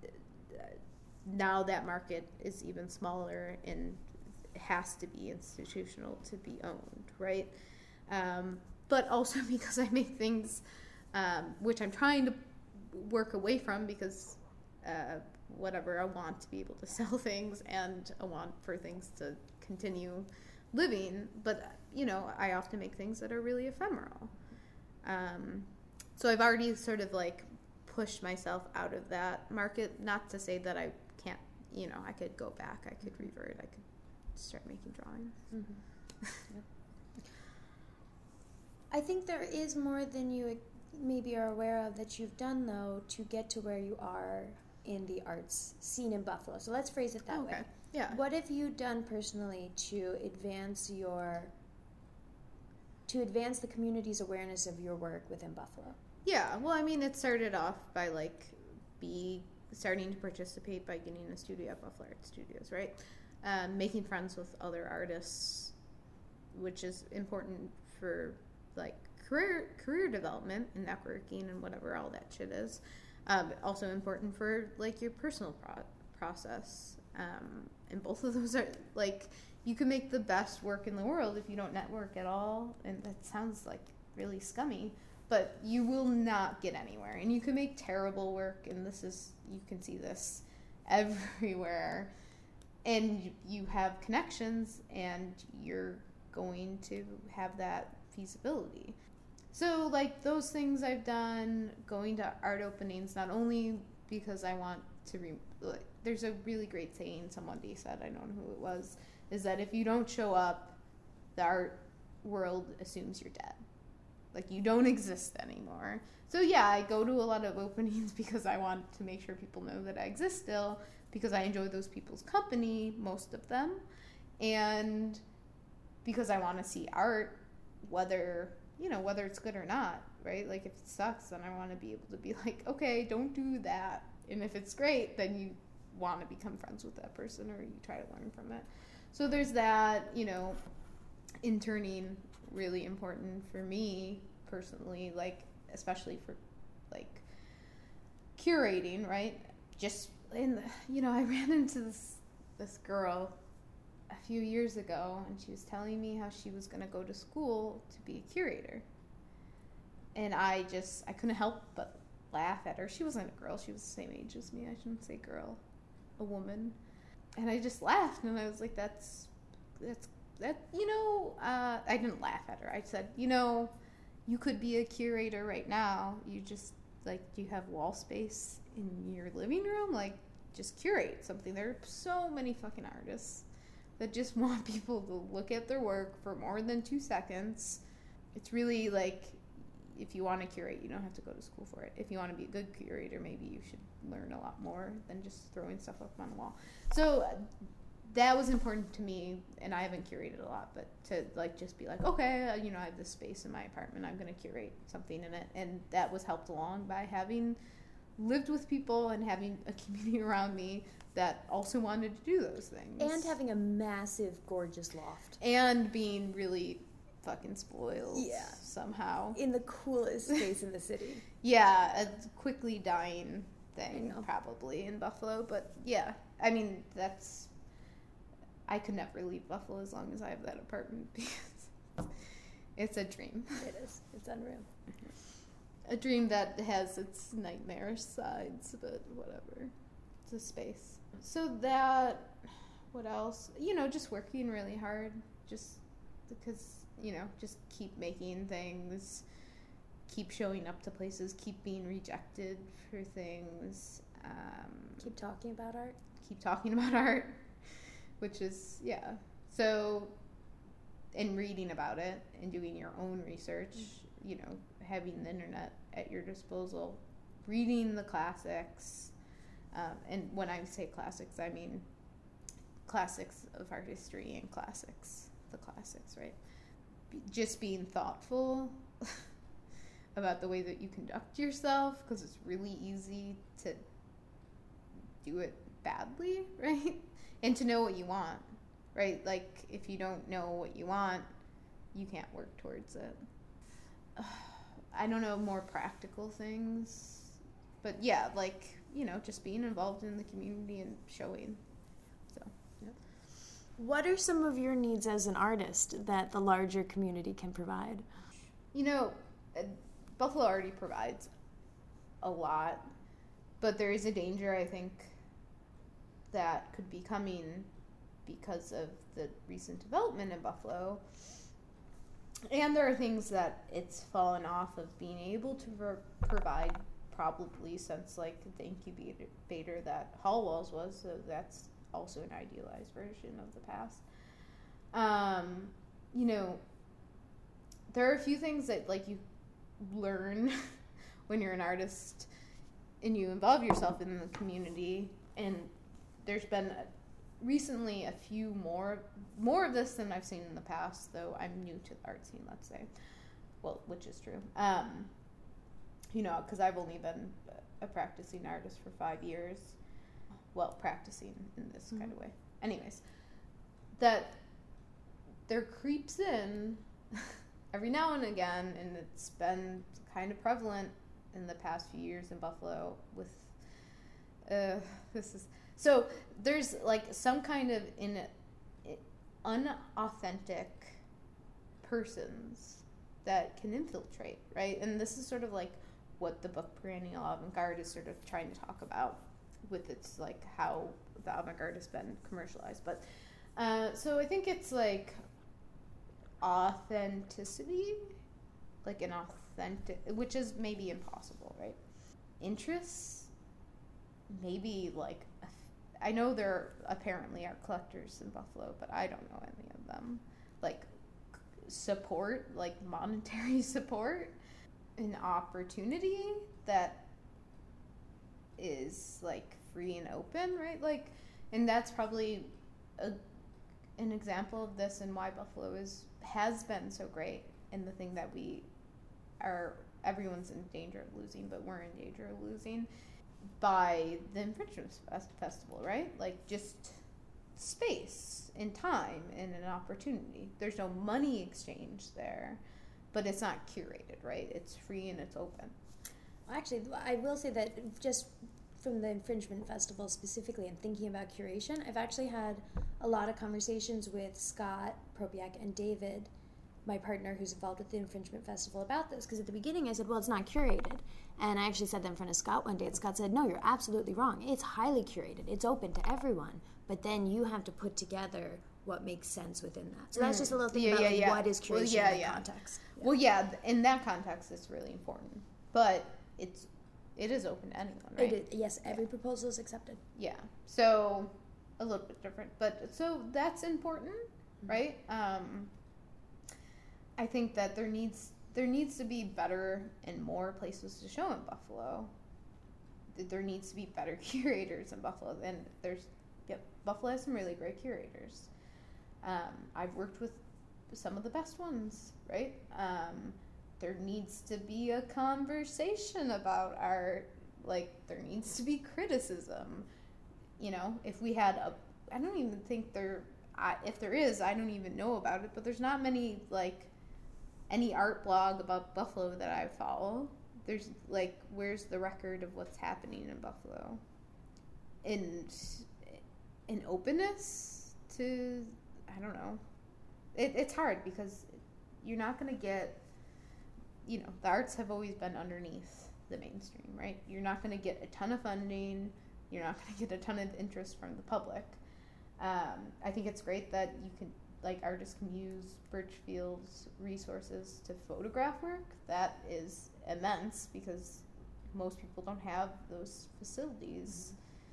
now that market is even smaller and has to be institutional to be owned, right? Um, but also because I make things, um, which I'm trying to work away from because uh, whatever, I want to be able to sell things and I want for things to continue living, but you know, I often make things that are really ephemeral. Um, so I've already sort of like pushed myself out of that market. Not to say that I can't, you know, I could go back, I could revert, I could start making drawings. Mm-hmm. Yep. I think there is more than you maybe are aware of that you've done, though, to get to where you are in the arts scene in Buffalo. So let's phrase it that okay. way. Yeah. What have you done personally to advance your to advance the community's awareness of your work within Buffalo? Yeah, well, I mean, it started off by like be starting to participate by getting a studio at Buffalo Art Studios, right? Um, making friends with other artists, which is important for like career career development and networking and whatever all that shit is. Um, also important for like your personal pro- process. Um, and both of those are like, you can make the best work in the world if you don't network at all. And that sounds like really scummy, but you will not get anywhere. And you can make terrible work. And this is, you can see this everywhere. And you have connections, and you're going to have that feasibility. So, like, those things I've done, going to art openings, not only because I want to, re- like, there's a really great saying somebody said, I don't know who it was, is that if you don't show up, the art world assumes you're dead. Like, you don't exist anymore. So, yeah, I go to a lot of openings because I want to make sure people know that I exist still, because I enjoy those people's company, most of them, and because I want to see art, whether, you know, whether it's good or not, right? Like, if it sucks, then I want to be able to be like, okay, don't do that. And if it's great, then you want to become friends with that person, or you try to learn from it. So there's that, you know, interning, really important for me personally, like, especially for, like, curating, right? Just in the, you know, I ran into this this girl a few years ago, and she was telling me how she was going to go to school to be a curator. And I just, I couldn't help but laugh at her. She wasn't a girl. She was the same age as me. I shouldn't say girl. A woman. And I just laughed, and I was like, that's, that's, that, you know, uh, I didn't laugh at her. I said, you know, you could be a curator right now. You just, like, you have wall space in your living room, like, just curate something. There are so many fucking artists that just want people to look at their work for more than two seconds. It's really like, if you want to curate, you don't have to go to school for it. If you want to be a good curator, maybe you should learn a lot more than just throwing stuff up on the wall. So uh, that was important to me, and I haven't curated a lot, but to, like, just be like, okay, uh, you know, I have this space in my apartment, I'm going to curate something in it. And that was helped along by having lived with people and having a community around me that also wanted to do those things. And having a massive, gorgeous loft. And being really fucking spoiled yeah. somehow. In the coolest space in the city. Yeah, a quickly dying thing, probably, in Buffalo. But, yeah, I mean, that's... I could never leave Buffalo as long as I have that apartment, because it's a dream. It is. It's unreal. A dream that has its nightmare sides, but whatever. It's a space. So that, what else? You know, just working really hard. Just because, you know, just keep making things, keep showing up to places, keep being rejected for things. Um, keep talking about art. Keep talking about art, which is, yeah. So, and reading about it and doing your own research, you know, having the internet at your disposal, reading the classics, um, and when I say classics, I mean classics of art history and classics, the classics, right? Be, just being thoughtful about the way that you conduct yourself, because it's really easy to do it badly, right? And to know what you want, right? Like, if you don't know what you want, you can't work towards it. I don't know, more practical things. But yeah, like, you know, just being involved in the community and showing. So, yeah. What are some of your needs as an artist that the larger community can provide? You know, Buffalo already provides a lot, but there is a danger, I think, that could be coming because of the recent development in Buffalo. And there are things that it's fallen off of being able to ver- provide, probably since, like, the incubator that Hall Walls was. So that's also an idealized version of the past. Um, you know, there are a few things that, like, you learn when you're an artist and you involve yourself in the community. And there's been a, recently a few more more of this than I've seen in the past, though I'm new to the art scene, let's say. Well, which is true. Um, you know, because I've only been a practicing artist for five years. Well, practicing in this mm-hmm. kind of way. Anyways, that there creeps in every now and again, and it's been kind of prevalent in the past few years in Buffalo with, uh, this is, so there's like some kind of in unauthentic persons that can infiltrate, right? And this is sort of like what the book Perennial Avant-Garde is sort of trying to talk about. with its like how the avant-garde has been commercialized. But uh, so I think it's like authenticity, like an authentic, which is maybe impossible, right? Interests, maybe like, I know there apparently are collectors in Buffalo, but I don't know any of them. Like support, like monetary support, an opportunity that is like free and open, right? Like, and that's probably a, an example of this and why Buffalo is has been so great, and the thing that we are, everyone's in danger of losing, but we're in danger of losing by the Infringement Festival, right? Like just space and time and an opportunity. There's no money exchange there, but it's not curated, right? It's free and it's open. Actually, I will say that just from the Infringement Festival specifically and thinking about curation, I've actually had a lot of conversations with Scott Propiak and David, my partner who's involved with the Infringement Festival, about this. Because at the beginning I said, well, it's not curated. And I actually said that in front of Scott one day, and Scott said, no, you're absolutely wrong. It's highly curated. It's open to everyone. But then you have to put together what makes sense within that. So that's just a little thing yeah, about yeah, like, yeah. what is curation well, yeah, in yeah. context. Yeah. Well, yeah, in that context, it's really important. But it's it is open to anyone, right? It is, yes, every yeah. proposal is accepted. Yeah. So a little bit different, but so that's important, mm-hmm. right? Um, I think that there needs there needs to be better and more places to show in Buffalo. There needs to be better curators in Buffalo, and there's yep, Buffalo has some really great curators. Um, I've worked with some of the best ones, right? Um, there needs to be a conversation about art. Like, there needs to be criticism. You know, if we had a, I don't even think there, I, if there is, I don't even know about it, but there's not many, like, any art blog about Buffalo that I follow. There's, like, where's the record of what's happening in Buffalo? And an openness to, I don't know. It, it's hard because you're not going to get, you know, the arts have always been underneath the mainstream, right? You're not going to get a ton of funding. You're not going to get a ton of interest from the public. Um, I think it's great that you can, like, artists can use Birchfield's resources to photograph work. That is immense because most people don't have those facilities.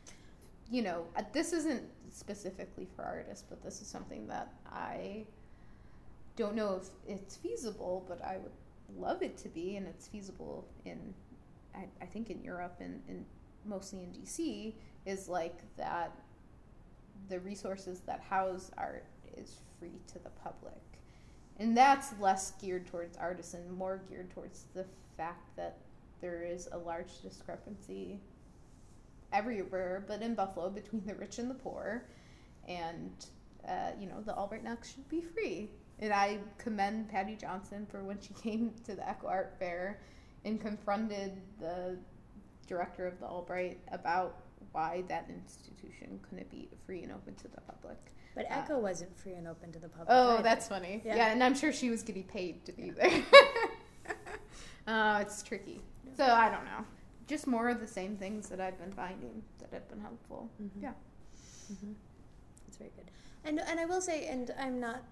You know, this isn't specifically for artists, but this is something that I don't know if it's feasible, but I would love it to be, and it's feasible in, I, I think in Europe and, and mostly in D C, is like that the resources that house art is free to the public. And that's less geared towards artists and more geared towards the fact that there is a large discrepancy everywhere, but in Buffalo, between the rich and the poor. And, uh, you know, the Albright Knox should be free. And I commend Patty Johnson for when she came to the Echo Art Fair and confronted the director of the Albright about why that institution couldn't be free and open to the public. But uh, Echo wasn't free and open to the public. Oh, either. That's funny. Yeah. yeah, and I'm sure she was getting paid to be yeah. there. uh, it's tricky. Yeah. So I don't know. Just more of the same things that I've been finding that have been helpful. Mm-hmm. Yeah. Mm-hmm. That's very good. And and I will say, and I'm not,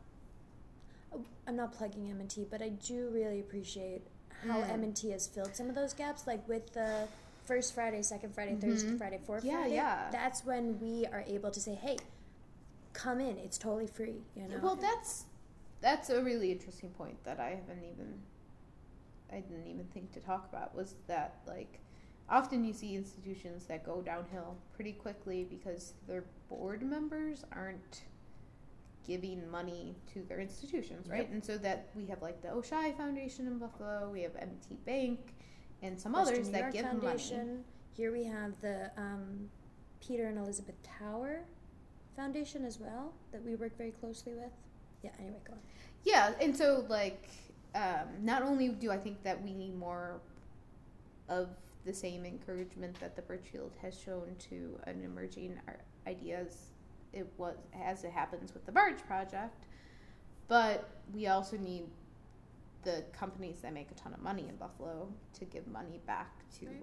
I'm not plugging M and T, but I do really appreciate how mm. M and T has filled some of those gaps, like with the first Friday, second Friday, mm-hmm. Thursday, Friday, fourth yeah, Friday. Yeah, yeah. That's when we are able to say, hey, come in. It's totally free. You know. Well, that's that's a really interesting point that I haven't even, I didn't even think to talk about, was that, like, often you see institutions that go downhill pretty quickly because their board members aren't giving money to their institutions, right? Yep. And so that we have, like, the Oshai Foundation in Buffalo, we have M and T Bank, and some Western others New that York give Foundation. money. Here we have the um, Peter and Elizabeth Tower Foundation as well, that we work very closely with. Yeah, anyway, go on. Yeah, and so, like, um, not only do I think that we need more of the same encouragement that the Birchfield has shown to an emerging art ideas, it was as it happens with the Barge Project, but we also need the companies that make a ton of money in Buffalo to give money back to right.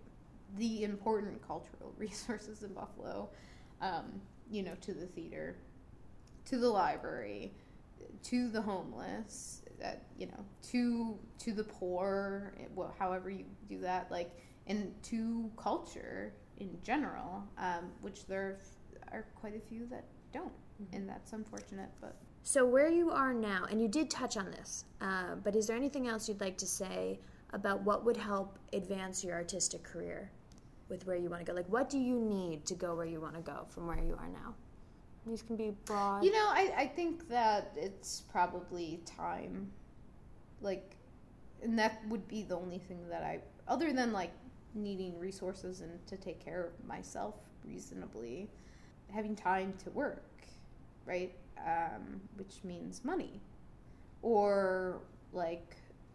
the important cultural resources in Buffalo, um, you know, to the theater, to the library, to the homeless, uh, you know, to to the poor, well, however you do that, like, and to culture in general, um, which there are quite a few that don't, mm-hmm. and that's unfortunate, but... So where you are now, and you did touch on this, uh, but is there anything else you'd like to say about what would help advance your artistic career with where you want to go? Like, what do you need to go where you want to go from where you are now? These can be broad. You know, I, I think that it's probably time. Like, and that would be the only thing that I, other than, like, needing resources and to take care of myself reasonably, having time to work, right? Um, which means money. Or, like,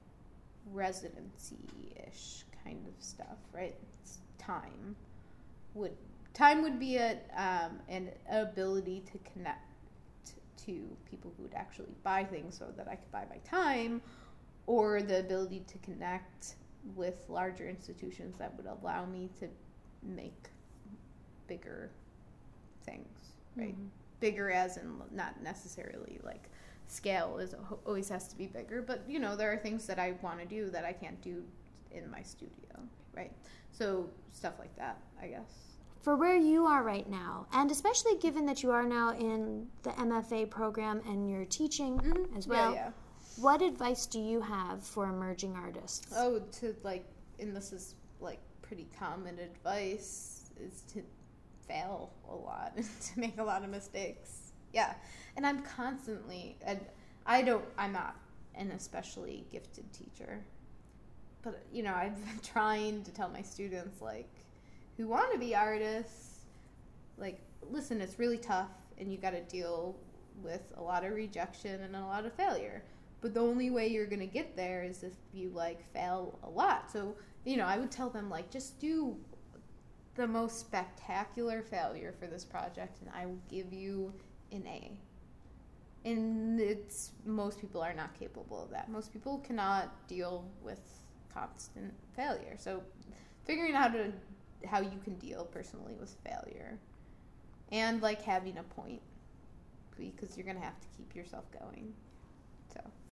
residency-ish kind of stuff, right? It's time would time would be a um, an ability to connect to people who would actually buy things so that I could buy my time, or the ability to connect with larger institutions that would allow me to make bigger things, right? Mm-hmm. Bigger as in not necessarily like scale is always has to be bigger, but you know, there are things that I want to do that I can't do in my studio, right? So stuff like that, I guess. For where you are right now, and especially given that you are now in the M F A program and you're teaching mm-hmm. as well, yeah, yeah. What advice do you have for emerging artists? Oh, to like, and this is like pretty common advice, is to fail a lot, to make a lot of mistakes. Yeah, and I'm constantly, and I don't, I'm not an especially gifted teacher, but you know, I've been trying to tell my students, like, who want to be artists, like, listen, it's really tough, and you got to deal with a lot of rejection and a lot of failure. But the only way you're going to get there is if you, like, fail a lot. So, you know, I would tell them, like, just do the most spectacular failure for this project, and I will give you an A. And it's, most people are not capable of that. Most people cannot deal with constant failure. So figuring out how to how you can deal personally with failure, and like having a point, because you're gonna have to keep yourself going. So